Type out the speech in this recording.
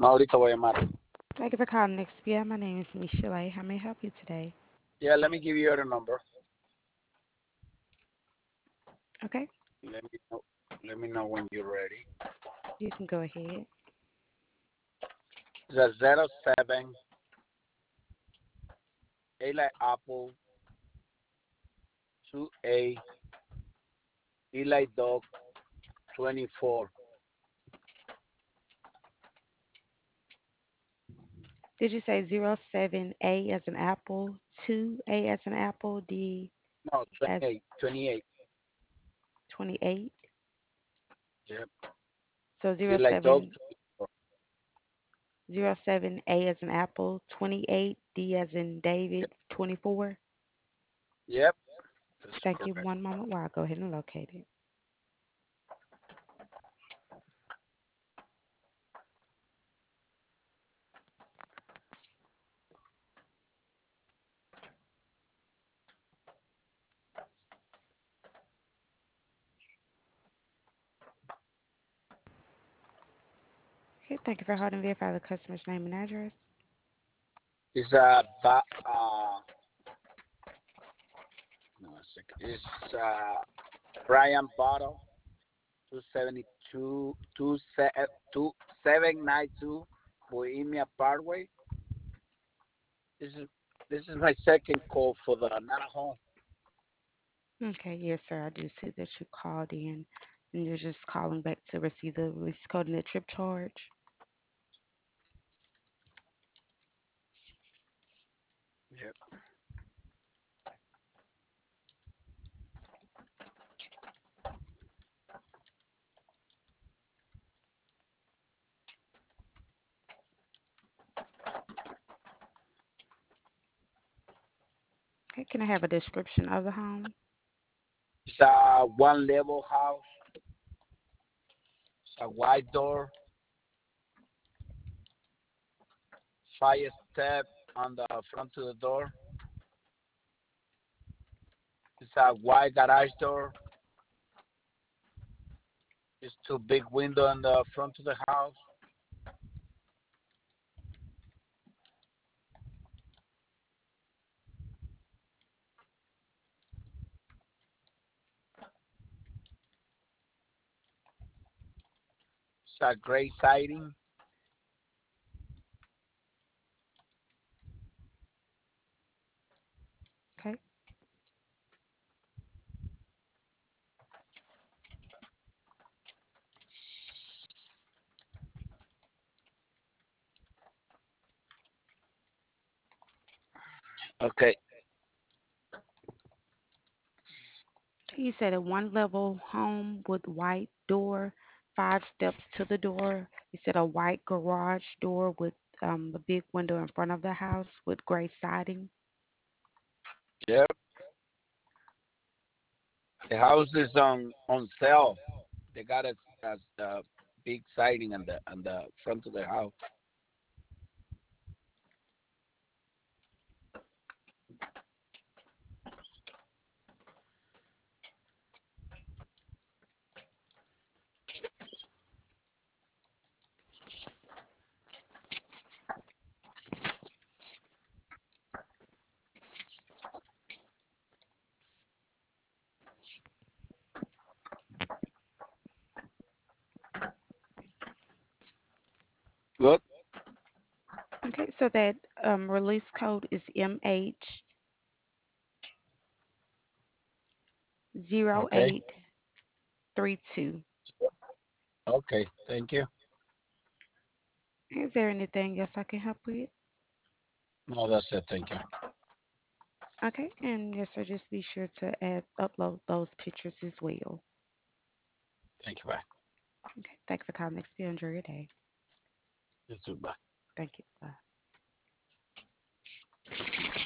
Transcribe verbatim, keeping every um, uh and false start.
No, ahorita voy a llamar. Thank you for calling X P I. My name is Michelle. How may I help you today? Yeah, let me give you your number. Okay, Let me know. Let me know when you're ready. you can go ahead. It's a zero seven A like Apple, two A, E like dog, twenty four. Did you say zero seven A as an apple, two A as an apple, D No, twenty as eight. Twenty eight. twenty-eight? Yep. So E zero like dog, seven twenty-four. zero seven A as an apple, twenty-eight, D as in Yep. David, twenty-four. Yep. That's Thank you. correct. One moment while I go ahead and locate it. Okay, thank you for holding. Verify the customer's name and address. It's a ba- uh no a second. It's uh Brian Bottle, two seventy two two two seven nine two Bohemia Parkway. This is this is my second call for the not home. Okay, yes, sir. I do see that you called in and you're just calling back to receive the release code and the trip charge. Yep. Okay, can I have a description of the home? It's a one level house. It's a wide door, fire step on the front of the door. It's a wide garage door. It's two big window on the front of the house. It's a gray siding. Okay. Okay. You said a one level home with white door, five steps to the door. You said a white garage door with um, a big window in front of the house with gray siding. Yep. The house is on on sale. They got a, a, a big siding on the on the front of the house. Good. Okay, so that um, release code is M H zero Okay. eight three two. Okay. Thank you. Is there anything else I can help with? No, that's it. Thank you. Okay, and yes, sir, just be sure to add upload those pictures as well. Thank you. Bye. Okay, thank you for calling X P. Enjoy your day. You too. Bye. Thank you. Bye.